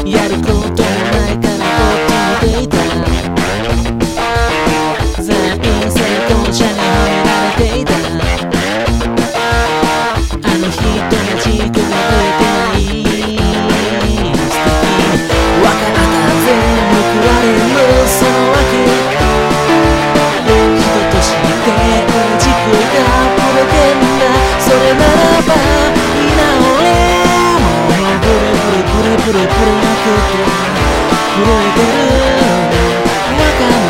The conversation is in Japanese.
やることもないからほっといていた。全員成功者に褒められていた。あの人の軸がぶれてない素敵。分かった全部食われるそのわけ。人として軸がぶれてんだ。それならば今俺もうブレブレブレブレブレなくて震えてる。わかん